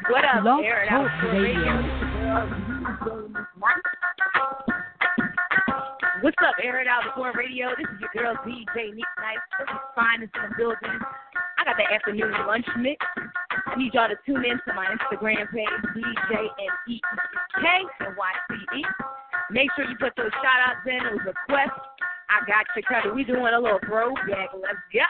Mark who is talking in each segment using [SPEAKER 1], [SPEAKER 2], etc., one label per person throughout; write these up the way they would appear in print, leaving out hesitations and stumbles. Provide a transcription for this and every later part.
[SPEAKER 1] What up,
[SPEAKER 2] Blog
[SPEAKER 1] Air It
[SPEAKER 2] Talk
[SPEAKER 1] Out
[SPEAKER 2] Radio.
[SPEAKER 1] What's up, Air It Out Tour Radio? This is your girl DJ Neat Nice. This is Finest in the building. I got the afternoon lunch mix. I need y'all to tune in to my Instagram page, DJNEEKNYCE. Make sure you put those shout outs in, those requests. I got you covered. We doing a little throwback. Let's go.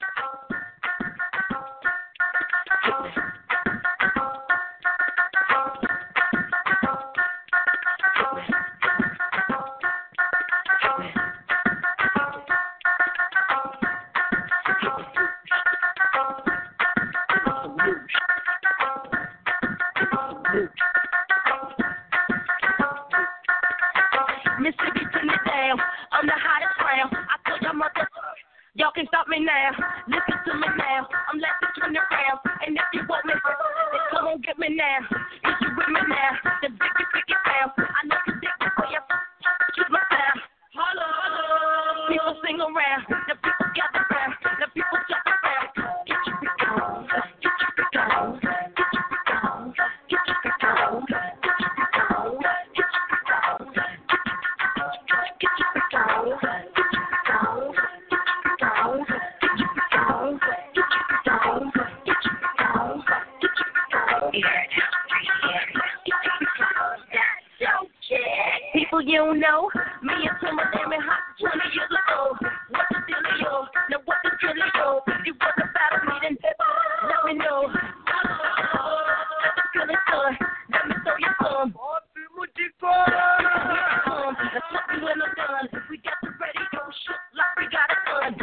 [SPEAKER 3] Mississippi, turn it down. I'm the hottest round. I told y'all mother, y'all can stop me now. Listen to me now. I'm like to turn around. And if you want me, then come on get me now. Is you with me now? The biggie, biggie pound. I know you dig it for you. Keep my sound. Holla, holla. People sing around. The people gather round. The people jump around. Get your freak on. Get your freak on. Get your freak on. Get your freak on. Get your freak on. Get your freak on. People you don't know, me and Tim are damn hot 20 years ago. What the dealio? Now what the dealio? If you want about me, then let me know. Let the feeling good. Let me show you some. Let's talk me when I'm done. We got the radio shook like we got a gun.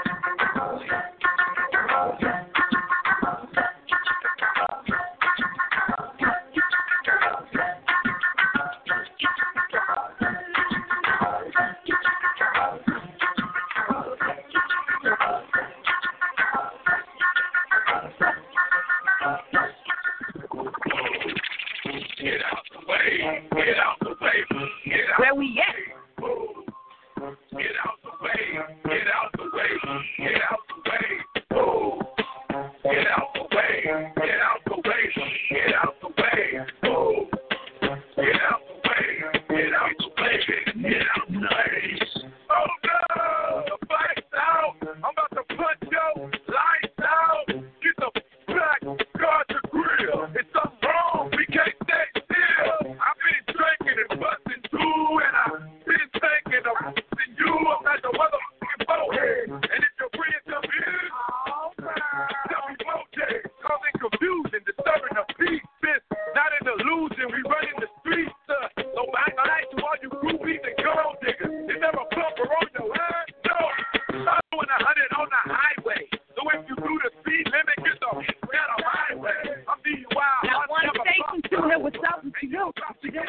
[SPEAKER 3] Where we at?
[SPEAKER 4] Get out the way. Get out the way. Get out the way. Oh. Get out the way. Get out the way. Get out the way. Oh. Get out the way. Get out the way. Get out the way. Oh no! The fight's out. I'm about to punch your lights out. Get the back. Guard the grill. It's something wrong. We can't stay still. I've been drinking and busting too, and I've been taking a you about the motherfucking boathead. And if your friends come in, tell me boathead. Causing confusion, disturbing the peace. This not an illusion. We running the streets. So I like to all you groupies and gold diggers. You never bumper on your line? No. I'm doing 100 on the highway. So if you do the speed limit, get the out of my way. I'm DUI.
[SPEAKER 1] Now, one station tuner was something to you.
[SPEAKER 4] Get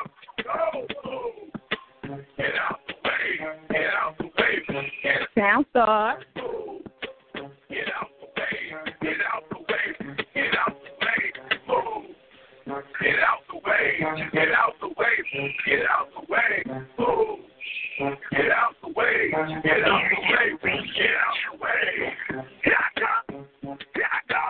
[SPEAKER 4] out the way. Get out the way.
[SPEAKER 1] Soundstar.
[SPEAKER 4] Get out the way. Get out the way. Get out the way. Move. Get out the way. Get out the way. Get out the way. Move. Get out the way. Get out the way. Get out the way. Here I come. Here I go.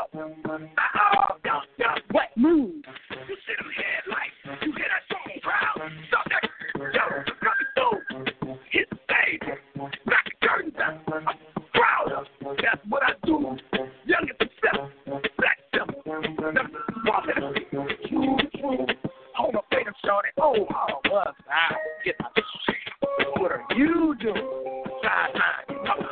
[SPEAKER 1] What move?
[SPEAKER 4] You see them headlights. You hear that song proud. Stop that. Yo, cut the door. Hit the stage. Knock the curtains up. I'm proud. That's what I do. Young as myself. Black self. Never walking the street. Hold my freedom, shorty. Oh, what's that? Get my shit. What are you doing? Side time.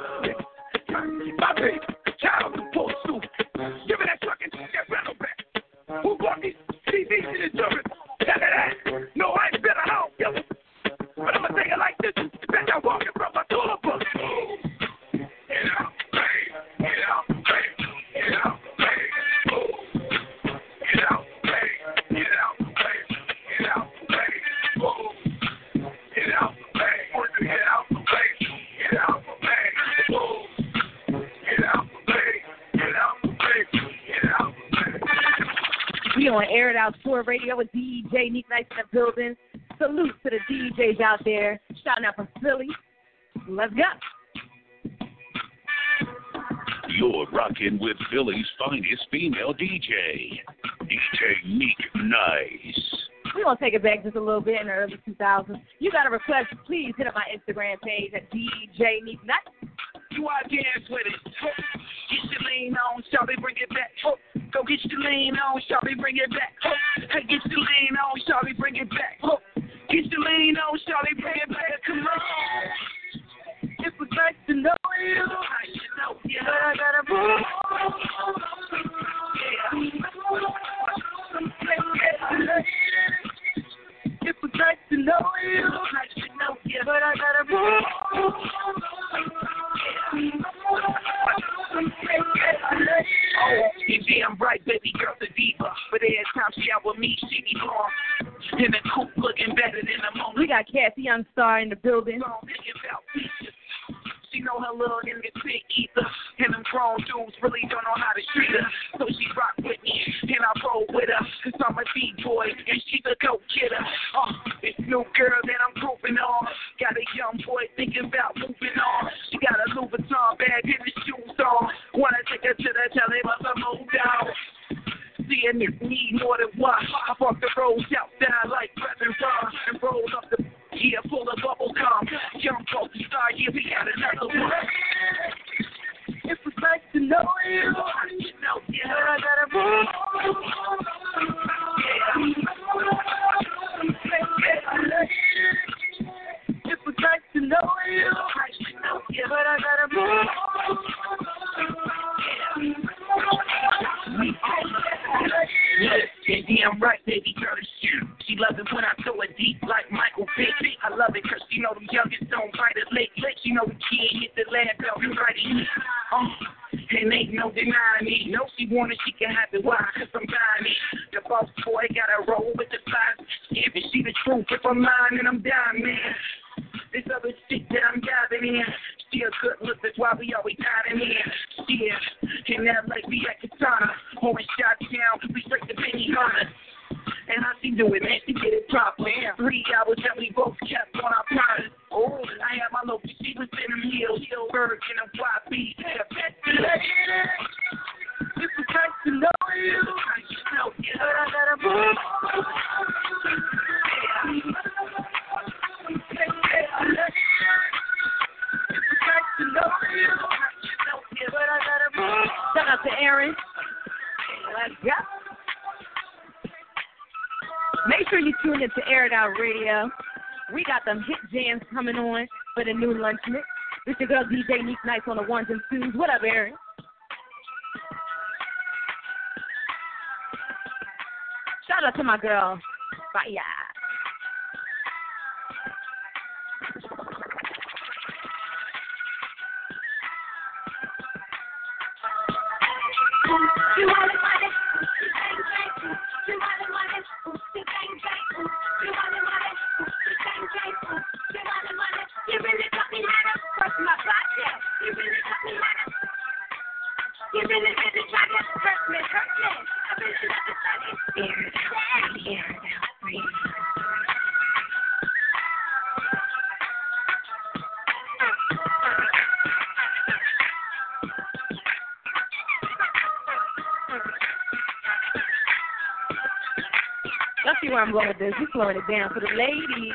[SPEAKER 4] My baby. Child of the post suit. Give me that truck and get rental back. Who brought these TVs to the jury? Tell me that. No, I ain't been at home, yo. But I'm going to tell you like this. Bitch, I'm walking from my toilet book. Get out, baby. Get out, baby. Get out, baby. Get out, baby. Get out, baby. Get out, baby. Get out, baby. Get out, baby. Get out, baby. Get out, baby. Get out, baby. Get out, baby.
[SPEAKER 1] We on Air It Out Tour Radio with DJ Neat Nice in the building. Salute to the DJs out there. Shouting out from Philly. Let's go.
[SPEAKER 5] You're rocking with Philly's finest female DJ, DJ
[SPEAKER 4] Meek Nice.
[SPEAKER 1] We're going to take it back just a little bit in the early 2000s. You got a request, please hit up my Instagram page at DJ Neek Nice.
[SPEAKER 4] You out dance with it. Get your lean on, shawty, bring it back. Go get your lean on, shawty, bring it back. Hey, get your lean on, shawty, bring it back. Get your lean on, shawty, bring it back. Come on.
[SPEAKER 3] It was nice to know you.
[SPEAKER 4] I should know, yeah.
[SPEAKER 3] But I gotta move. It was nice to know you.
[SPEAKER 4] I should know, yeah.
[SPEAKER 3] But I gotta move.
[SPEAKER 4] Oh, you damn right, baby girl, the diva. But every time she out with me, she be wrong. In the coupe, looking better than the moment.
[SPEAKER 1] We got Cassie Youngstar in the building.
[SPEAKER 4] She know her little nigga sick either. And them grown dudes really don't know how to treat her. So she rock with me, and I roll with her. Cause I'm a D-boy, and she's a go-getter. This new girl that I'm grouping on. Got a young boy thinking about moving on. She got a Louis Vuitton bag and the shoes on. Wanna take her to the telly, but I'm moved out. Seeing this need more than what. I fuck the roads out there like Reverend Ron and roll up the gear full of bubble gum. Young folks start here, we got another one.
[SPEAKER 3] It was nice to know you.
[SPEAKER 4] You know, yeah.
[SPEAKER 3] But I gotta move. It was nice to know you. But I gotta move.
[SPEAKER 4] Yeah, damn right, baby girl, it's you. She love it when I throw it deep like Michael Vick. I love it cause she know the youngest don't bite it late. She know the kid hit the land belt, you right in. And ain't no denying me. No, she want it, she can have it. Why? Cause I'm buying it. The boss boy gotta roll with the size. If it see the truth, if I'm lying, then I'm dying, man. This other shit that I'm diving in. Still good look, that's why we always diving in. Yeah, in that like we at Katana. Orange shot down, we straight to Benny Hunter. And how she do it, man, she get it proper. 3 hours that we both kept on our promise. Oh, I had my local, she was in them hills, Hillberg and them YB.
[SPEAKER 3] It was nice to know you. But I gotta move.
[SPEAKER 1] Shout out to Aaron. Let's go. Make sure you tune in to Air It Out Radio. We got them hit jams coming on for the new lunch mix. This your girl DJ Neek Nice on the ones and twos. What up, Aaron? Shout out to my girl, Fire.
[SPEAKER 3] You want it, you really got me mad up. Press my back, yeah. You really got me mad up. You really try to hurt me. I really love it, I get scared.
[SPEAKER 1] Let's see where I'm going with this. We're slowing it down for the ladies.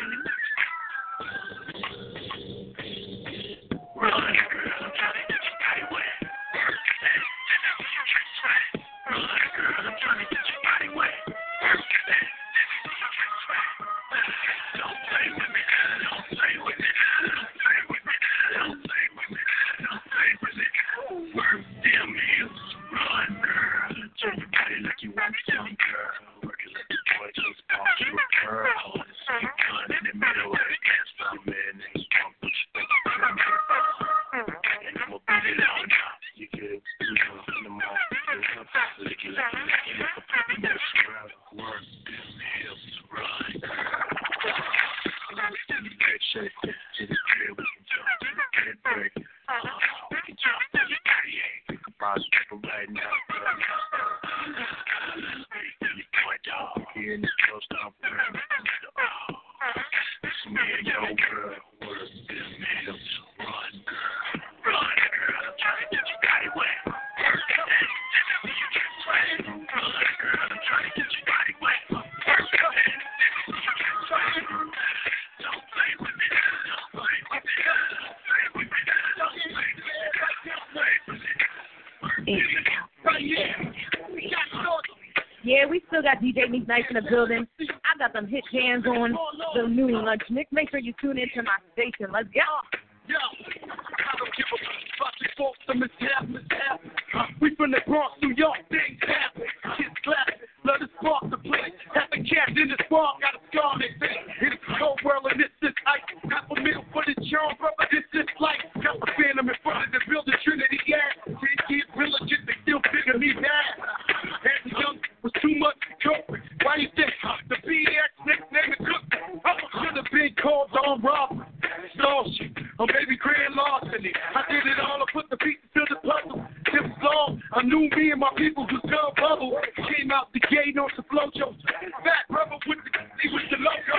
[SPEAKER 1] Yeah, we still got DJ Neek Nice in the building. I got them hit jams on the new lunch mix. Make sure you tune into my station. Let's go.
[SPEAKER 4] Yo, I don't give a fuck the folks, the mishap. We from the Bronx, New York, things happen. Kids clapping, let us spark the place. Having cats in the spark, got a scar they say. It's a cold world and this is ice. Half a meal for the charm, brother, this is life. Got the phantom in front of the building, Trinity, yeah. 10 years, religious, they still figure me bad. As young, was too much coke. Why you think the BX next name is Cook? Should have been called on robbery. Stall shit, or maybe grand larceny. I did it all, I put the pieces to the puzzle. It was long, I knew me and my people was gonna bubble. Came out the gate on some flojo. Fat rubber with the logo.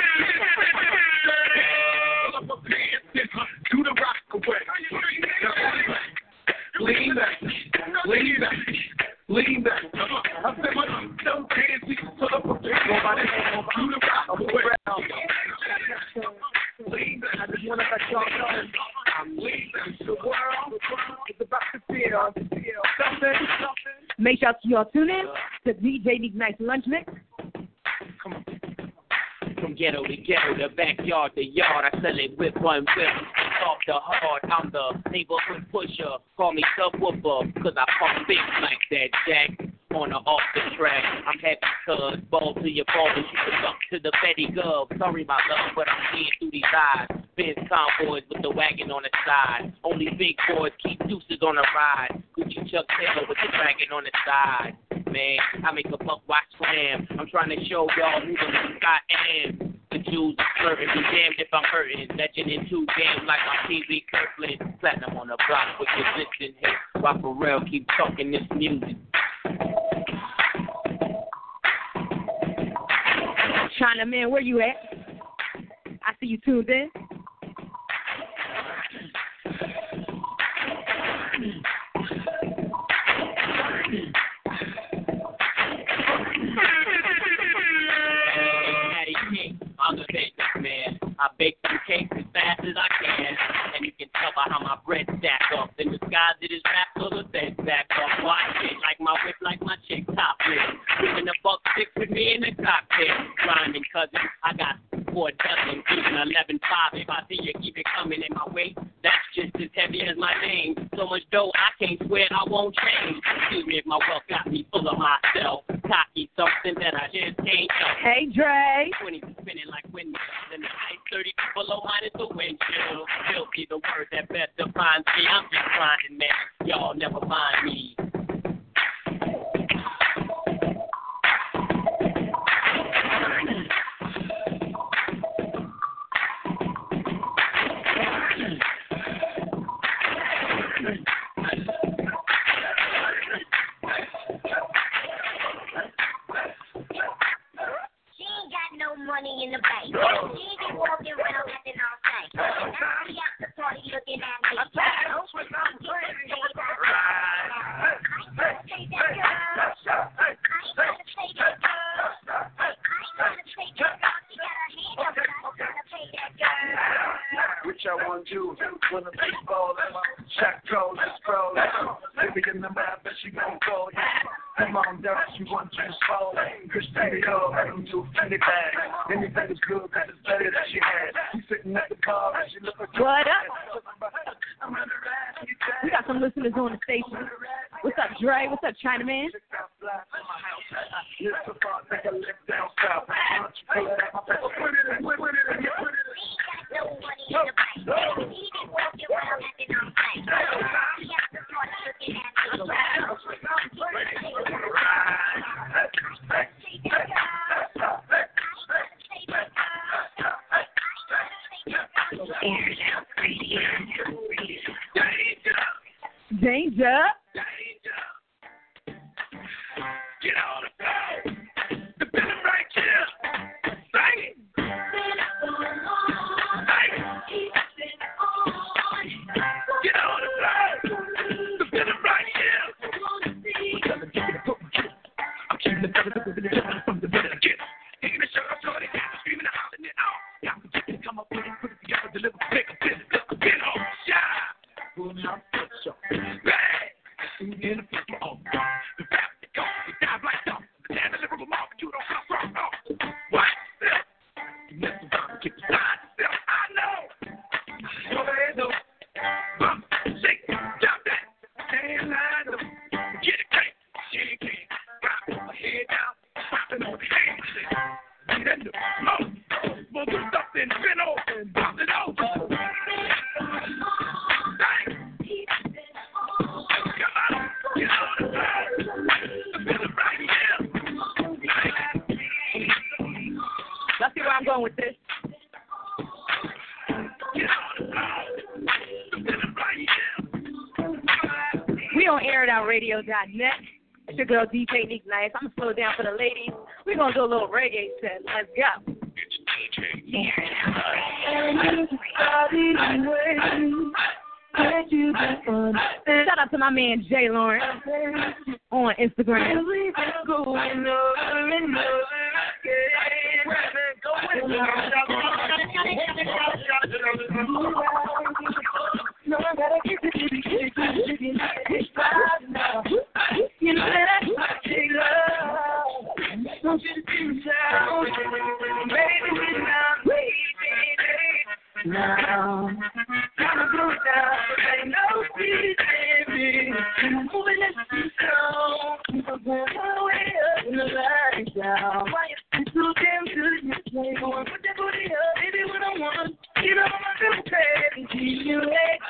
[SPEAKER 4] Pull up my pants and do the rock away. Lean back, lean back, lean back. I said my no pants, we can pull up my pants. Do the rock away. I just want to let y'all know I'm leaving the world. It's about to feel something.
[SPEAKER 1] Make sure y'all tune in to DJ Neek Nice Lunch Mix.
[SPEAKER 2] Come on. From ghetto to ghetto, the backyard to yard, I sell it with one whip. Off the hard, I'm the neighborhood pusher. Call me subwoofer, cause I pump big like that, Jack. On or off the track, I'm happy cuz ball to your ball and shoot it up to the Betty Gov. Sorry my love, but I'm seeing through these eyes. Benz convoys with the wagon on the side. Only big boys keep deuces on the ride. Gucci Chuck Taylor with the dragon on the side. Man, I make a buck watch slam. I'm trying to show y'all who the fuck I am. The Jews are flirting, be damned if I'm hurting. Legend in 2 games like my TV Kirkland. Platinum on the block with your listen hit. While Pharrell keep talking this music.
[SPEAKER 1] China Man, where you at? I see you tuned in.
[SPEAKER 2] I'm the baker, man. I bake them cakes as fast as I can. And you can tell by how my bread stack up. In the skies it is wrapped so the bed back up. Watch it like my whip, like my chick topless. Giving $1.6 with me in the cockpit. Grinding cousin, I got 4 dozen, even 11.5. If I see you keep it coming in my way, that's just as heavy as my name. So much dough, I can't swear I won't change. Excuse me if my wealth got me full of myself. Cocky, something that I just can't help.
[SPEAKER 1] Hey, Dre.
[SPEAKER 2] 20 spinning like windmills, and the ice 30 below mine is the wind chill. Filthy, the word that best defines me. I'm just grinding, man. Y'all never mind me.
[SPEAKER 3] Money in the bank. She be walking around acting all night. Now she out the party looking at me. I ain't gonna take that girl. I ain't gonna take that girl. She got her hand up, but I'm gonna pay that girl.
[SPEAKER 4] Which I want you when the baseball and my check goes, let's go. Baby in the map, but she gon' go. Come on down, she wants you to fall. Cristiano, I don't do Fendi bag. Anything is good, that is better than she had. She's sitting at the car and she look like
[SPEAKER 1] what up? We got some listeners on the station. What's up, Dre? What's up, China Man? Danger.
[SPEAKER 4] Get on the phone. The bill right here. Sing it. Get on the phone. The bill right here. I'm keeping the feather from the bill again. Ain't the shirt I'm sorting down, screaming out and it all. Y'all come up with it, put it together, deliver, make a bit, look a bit on. Shine. Pulling out the show. Bang. In the football. The rap, the go, the dive like dump. The damn deliverable.
[SPEAKER 1] going with this. We on airitoutradio.net. It's your girl DJ Neek Nice. I'm gonna slow it down for the ladies. We're gonna do a little reggae set. Let's go. Shout out to my man Jay Lawrence on Instagram. You know that I take love. Don't you think so? Baby, now, gotta go down. I know she's baby. I'm moving this slow. I'm going way up in the line down. Why you so damn good? You play going put that booty up, baby. What I want, get on my little pad. Keep you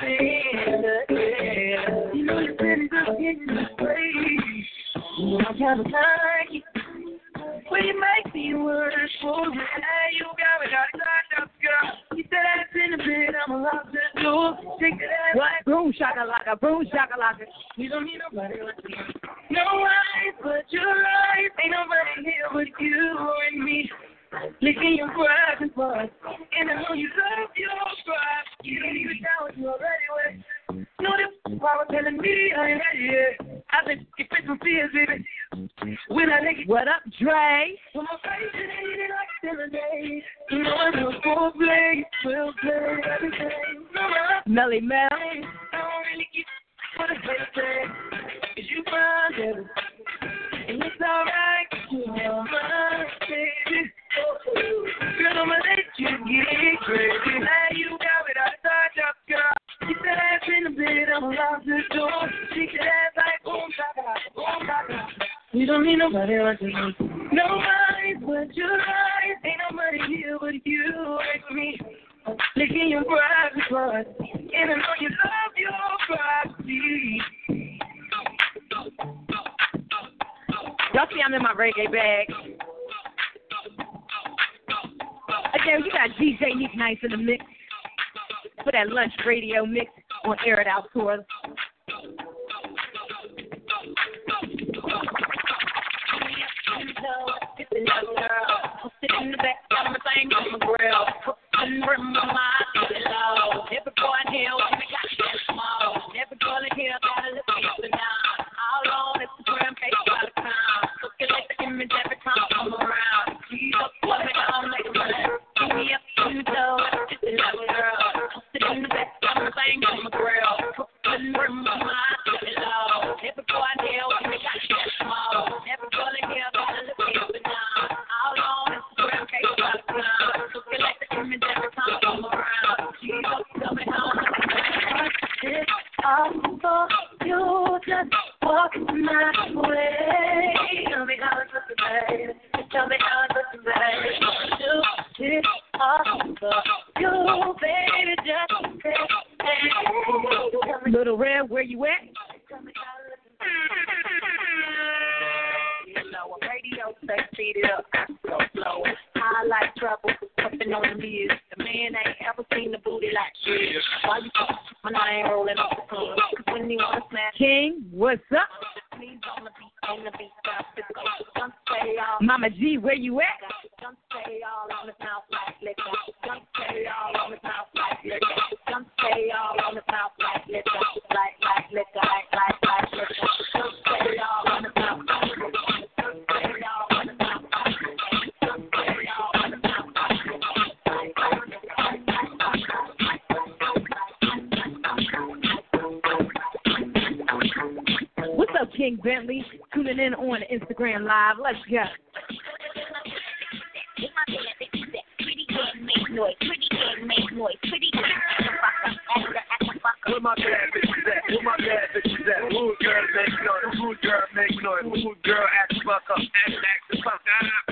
[SPEAKER 1] acting. You know you're ready to get in this place. You know I gotta like it. Well, you might be worse for me. Hey, you got me, got up, girl. You said I'd been a bit, I'm a lot to do. Take it out. What? Boom, shakalaka, boom, shakalaka. We don't need nobody like you. No life but your life. Ain't nobody here but you and me. Licking your private parts. And I know you love your pride. You don't even know what you already with. No, this power telling me I ain't ready yet. I've been fit some fears, baby. When I make it. What up, Dre? When my face is eating like Saturday. You know I will full play everything. Melly Mel. I don't really get what I say. Cause you find it. And it's alright. You're mine, baby. Girl, I'ma let you get crazy. Now you got it, I thought up, girl. Keep that ass in the bed, I'm lock the door. Shake that ass like boom, shaka, boom, shaka. You don't need nobody like me. Nobody but your eyes. Ain't nobody here but you like me. Licking your private parts. And I know you love your privacy. Y'all see I'm in my reggae bag. Again, you got DJ Neek Nice in the mix for that lunch radio mix on Air It Out Tour. I'm sitting in the back, got my thing on my grill. Putting rim on my low. Every boy in here, when they got that small. Every girl in here got a little piece of down. All on Instagram, page by the time. Looking like the image every time I come around. She's up, let me down, make me laugh. Give me up, you know, just a little girl. I'm sitting in the back, got my thing on my grill. Putting rim on my low. Every boy in here, when they got that small. Every girl in here got a little piece of down. All on Instagram, page by the time. Looking like the image every time I come around. She's up, tell me how I'm it's all for you, just walk my way. Tell me how it's looking, baby. Tell me how it's looking, baby. Do it all for you, baby. Just say, hey. Little Red, where you at? Tell me how it's looking. You know, a radio say speed it up, go slow. I like trouble, something on the beers. The man ain't ever seen the booty like this. Why you talking when I ain't rolling off the club? When you wanna smash King, what's up? On the beat, don't say all. Mama G, where you at? Don't say all on his mouth like liquor. Don't say all on his mouth like liquor. Don't say all on his mouth like liquor. Like liquor, like liquor. Don't say all on his mouth like liquor. Don't say all on his mouth like liquor. Don't say all on his mouth like liquor. What's up, King Bentley? Tuning in on Instagram Live. Let's go. Make noise. Pretty girl, make noise. Pretty girl. Where my bad bitches at? Where my bad bitches at? Rude girl make noise. Rude girl make noise. Rude girl act the fuck up. Act the fuck up.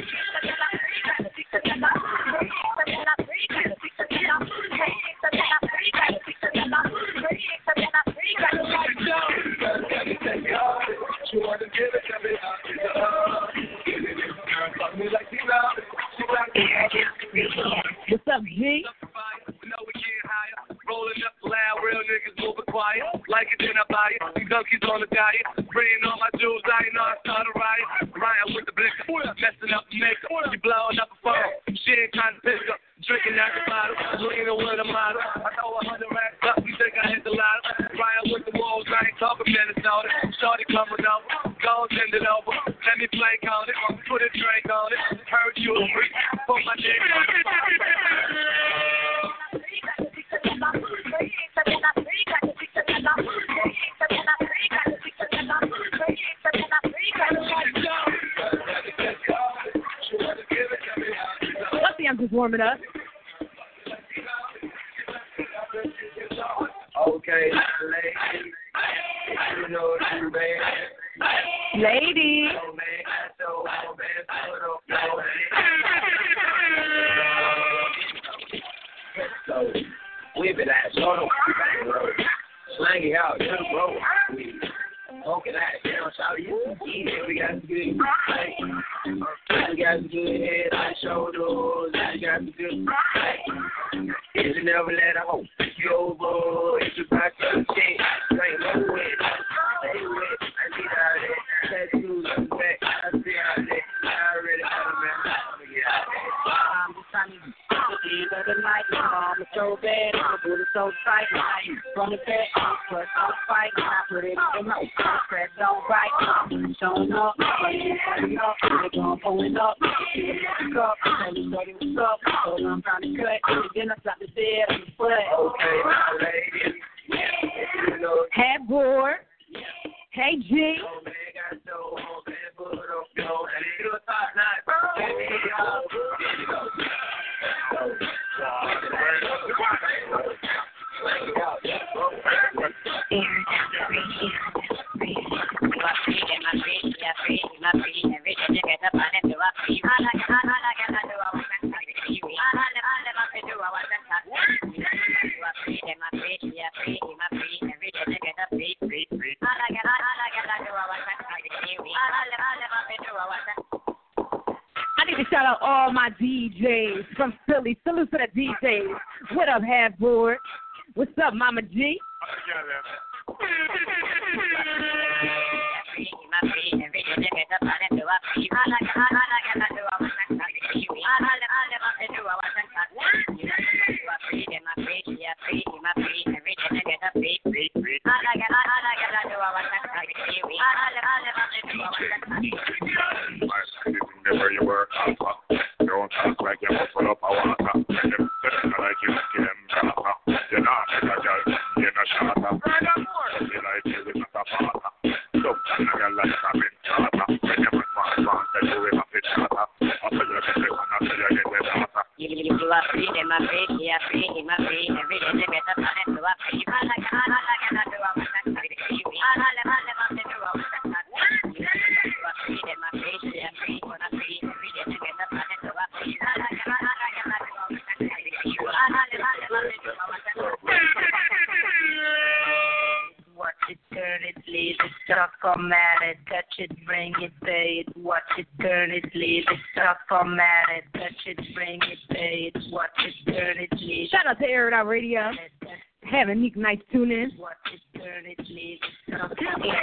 [SPEAKER 1] You want to give it to me? Girl, fuck me like you love. She like me.
[SPEAKER 3] What's up, G?
[SPEAKER 4] Rolling up loud, real niggas moving quiet. Like it, then I buy it. These junkies on the diet. Bringing all my jewels, I ain't know I start a riot. Riot with the blicker, messing up the makeup. You blowing up a phone. She ain't trying to pick up. Drinking out the bottle, leaning with a model. I throw 100 racks up, you think I hit the lotto. Riot with the walls, I ain't talking Minnesota. Shorty coming over, go send it over. Let me play on it, put a drink on it. Heard you a freak, put my dick on it.
[SPEAKER 3] I'm just warming up.
[SPEAKER 4] Okay, lady, you know you bad.
[SPEAKER 3] Lady.
[SPEAKER 4] So, we been at slang it out, bro. Okay, that down, shout you. We got some good. We got some good head on shoulders. We got some good. If you never let a hoe you over, if you back to the shit, ain't no way. Stay with. I need all that. Tattoos on the back. I see all that. I already got a man.
[SPEAKER 3] I'm just trying to get the night. I'm so bad. I'm really so tight. From the bed, plus I'm fighting. I put it in my press don't right. Showing up, pulling up, pulling up. Up, and we started what's up. So I'm trying to cut. Then I stop the dead on the foot.
[SPEAKER 4] Okay, my lady. You know.
[SPEAKER 3] Headboard. Hey, G.
[SPEAKER 4] Oh, man, got so man, put up, yo. And you a top notch, bro.
[SPEAKER 3] I need to shout out all my DJs from Philly. Salute to the DJs. What up, Headboard? What's up, Mama G?
[SPEAKER 5] Where you work, don't talk like you put up a water. Like you give them shot. You're not a girl, you're not shot. You like you with a pata. So, I'm like a bit shot. When you put my phone, then you will have it shot. After you get it, after you get it shot.
[SPEAKER 3] You are free in my face, you are free in my face. Every day you get up and you are free. I like I do what I can do. Watch it, turn it, leave it, stuff, format it, touch it, bring it, pay it. Watch it, turn it, leave it, stuff, format it, touch it, bring it, pay it. Watch it, turn it, leave it. Shout out to Air It Out Radio. Have a neat night tune in. Watch it, turn it, leave it, stuff,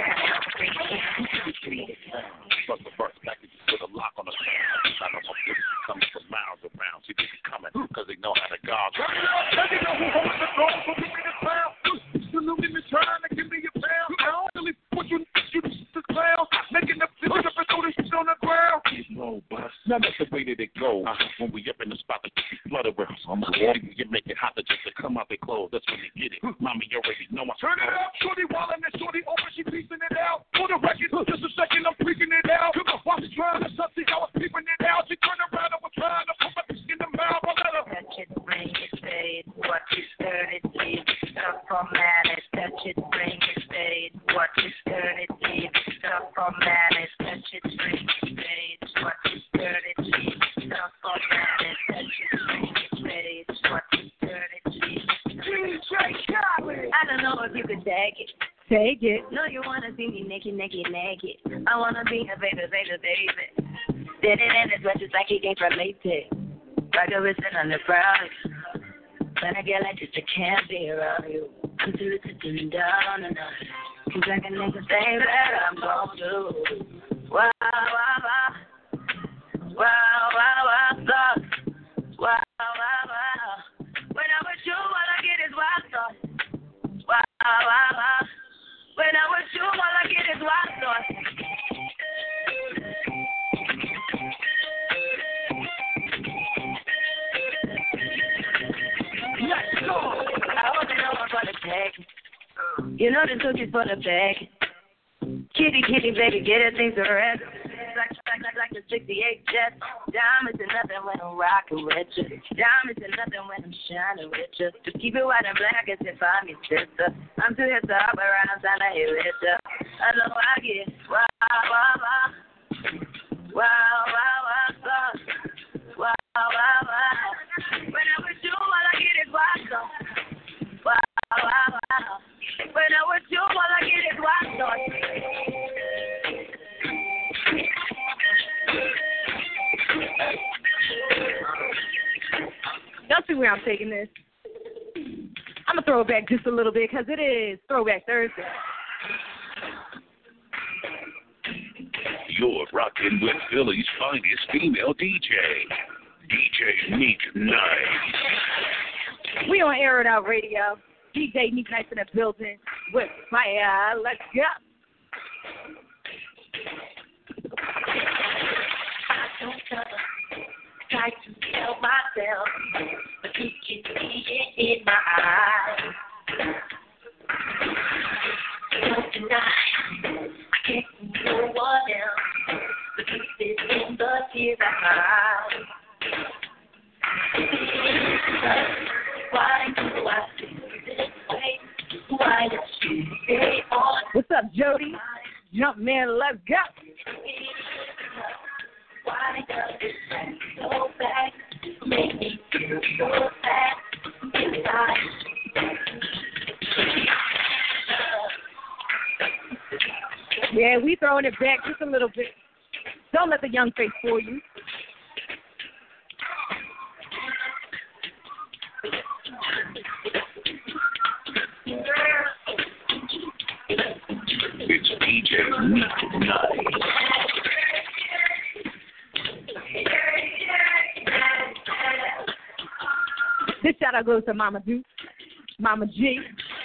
[SPEAKER 5] Plus the first package with a lock on the stand. I know some people coming from miles around. See, they be coming because they know how to guard.
[SPEAKER 4] Let me know who holds the throne, so give me the crown. Saluting me, trying to give me a pound. I don't really put you the clown. Making the feel up and throw this shit on the ground.
[SPEAKER 5] No, but now that's the way that it goes. When we up in the spot that you flooded with some you make it hot to just to come out their clothes. That's when they get it. Mommy, you already know I
[SPEAKER 4] turn it up, shorty wildin' and shorty open, she piecing it out. For the record, just a second, I'm freaking it out. While she's trying to suck it, I was peeping it out. She turned around and was trying to put my fish in the mouth. I let her
[SPEAKER 3] touch it, bring it, pay it. Watch it, turn it, leave it, stuff, format it. Touch it, bring it, pay it. Watch it, turn it, leave it, stuff, format it. Touch it, bring it, pay it. Watch it, turn it, leave it, stuff, format it. Touch it, bring it, pay it. Watch it, turn it, leave it. I don't know if you could take it. Take it. No, you wanna see me naked. I wanna be a baby. Did it in his dress just like he came from latex.
[SPEAKER 1] like a wrist underground. When I get like this, I can't be around you. I'm too sitting down and out. Cause I can make the thing that I'm gon' do. Wow, wow, wow. Wow, wow, wow, thoughts. Wow, wow, wow. When I'm with you, all I get is wild thoughts. Wow, wow, wow. When I'm with you, all I get is wild thoughts. Let's go. I want to know what's for the tag. You know the cookie's for the bag. Kitty, kitty, baby, get her things to rest. Like the 68 jet. Diamonds are nothing when I'm rocking with you. Diamonds are nothing when I'm shining with you. Just keep it white and black as if I'm your sister. I'm too hip to hop around, I'm trying to hit with you. I know I get wow, wow, wow. Wow, wow, wow, wow. Wow, wow, wow. When I'm with you, all I get is wild thoughts. Wow, wow, wow. When I'm with you, all I get is wild thoughts.
[SPEAKER 6] Y'all see where I'm taking this? I'm going to throw it back just a little bit because it is Throwback Thursday.
[SPEAKER 7] You're rocking with Philly's finest female DJ, DJ Neek Nice.
[SPEAKER 6] We on Air It Out Radio. DJ Neek Nice in the building with fire. Let's go.
[SPEAKER 1] I don't try to tell myself, but you can see it in my eyes. Don't deny, I can't see no one else, but you sit in the tears I cry. Why do I feel this way? Why does she stay on?
[SPEAKER 6] What's up, Jody? Jump man, let's go.
[SPEAKER 1] Why does it so bad? Make me feel so bad inside.
[SPEAKER 6] Yeah, we throwing it back just a little bit. Don't let the young face fool you.
[SPEAKER 7] It's DJ Neek Nice.
[SPEAKER 6] This shout out goes to Mama Duke, Mama G.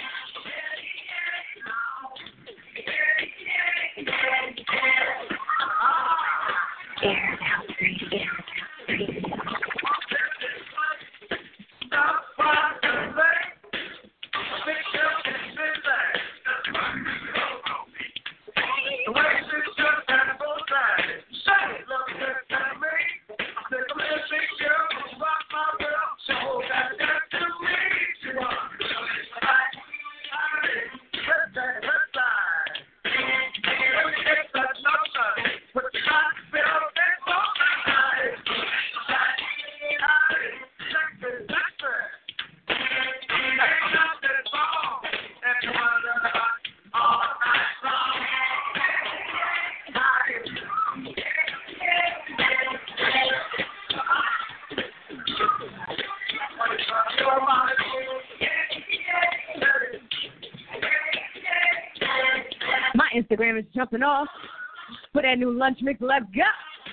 [SPEAKER 6] My Instagram is jumping off for that new lunch mix. Let's go.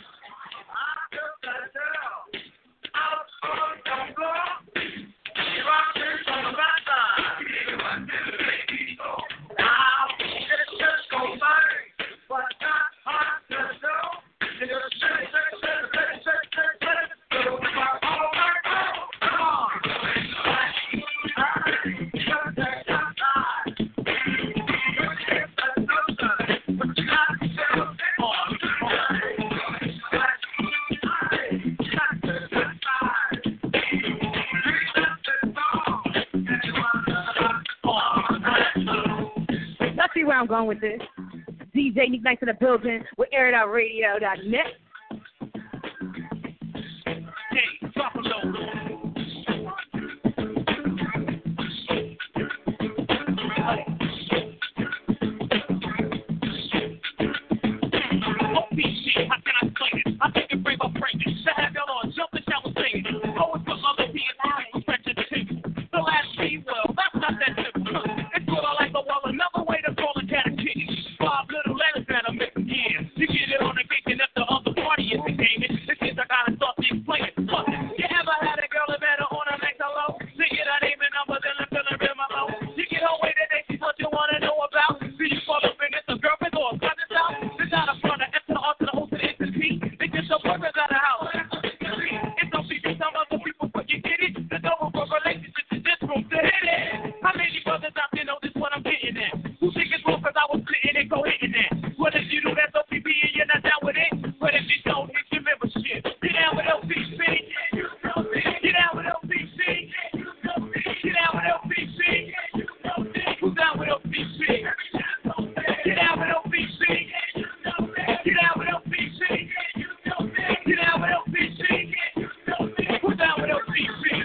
[SPEAKER 6] Where I'm going with this. DJ Neek Nice in the building with airitoutradio.net.
[SPEAKER 2] Hey, drop a load. Oh, shit, how can I explain it? I think it brave up breaking. Should have y'all on jumping, shout was singing.
[SPEAKER 4] down with LPG? Who's down with LPG?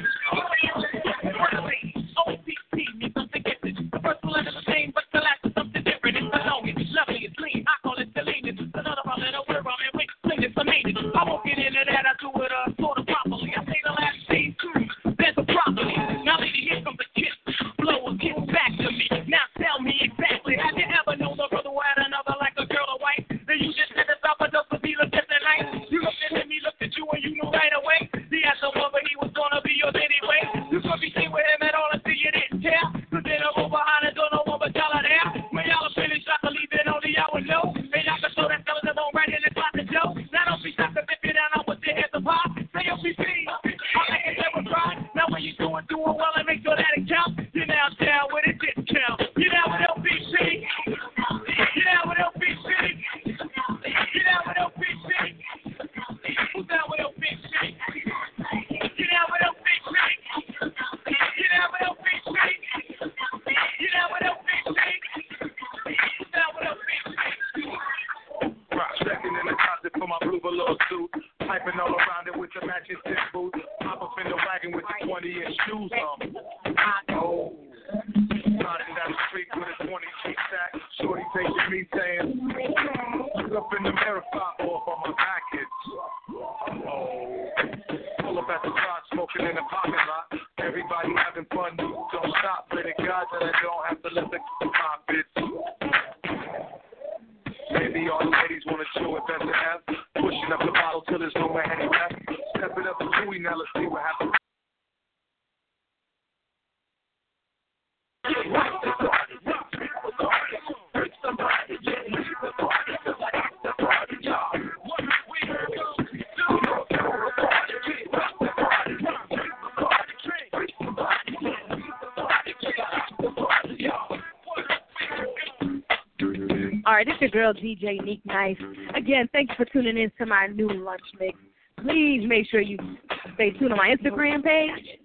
[SPEAKER 4] OPP means something different. The first one is the same, but the last is something different. It's belonging, it's lovely, it's clean. I call it deleted. It's another problem that we're on and we clean it, I made it. I won't get into that, I do it sort of properly. I say the last scene, there's a property. Now lady, here comes a kiss. Blow a kiss back to me. Now tell me exactly, have you ever known a brother who had another like a girl or wife? Then you just had to stop a dose of me, looked at the night. You looked at me, looked at you, and you knew right away. He had someone, but he was gonna be yours anyway. You could be seen with him at all until you didn't care. So then I go behind and don't know what but y'all are there. When y'all are finished, I believe it only y'all would know. And y'all can throw that fellas that won't right in the closet, Joe. Now don't be stuck to dip you down, I want your head to pop. Say OPP, I'll make it never cry. Now when you doing well and make sure that it counts. You're now down with a discount. You're down with LPC. You're down with LPC. You're down with LPC. Who's down with LPC? You're down with LPC. You're down with LPC. You're down with LPC. Who's down with LPC?
[SPEAKER 8] Checking in the closet for my blue velour suit. Piping all around it with the matching stick boots. Hop up in the wagon with the 20-inch shoes on. Oh. Riding down the street with a 20G sack. Shorty taking me saying, look up in the mirror, pop off on my package. Oh. Pull up at the spot, smoking in the parking lot. Everybody having fun, don't stop. Pray to God that I don't have to let the pop it. Maybe all the ladies want to chill with S&F. Pushing up the bottle till there's no man left. Step it up to Chewy, now let's see what happens.
[SPEAKER 6] All right, this is your girl, DJ Neek Nice. Again, thank you for tuning in to my new lunch mix. Please make sure you stay tuned on my Instagram page.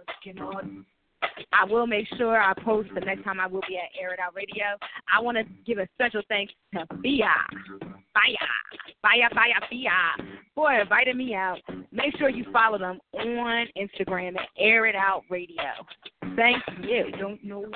[SPEAKER 6] I will make sure I post the next time I will be at Air It Out Radio. I want to give a special thanks to Fia for inviting me out. Make sure you follow them on Instagram at Air It Out Radio. Thank you. Don't know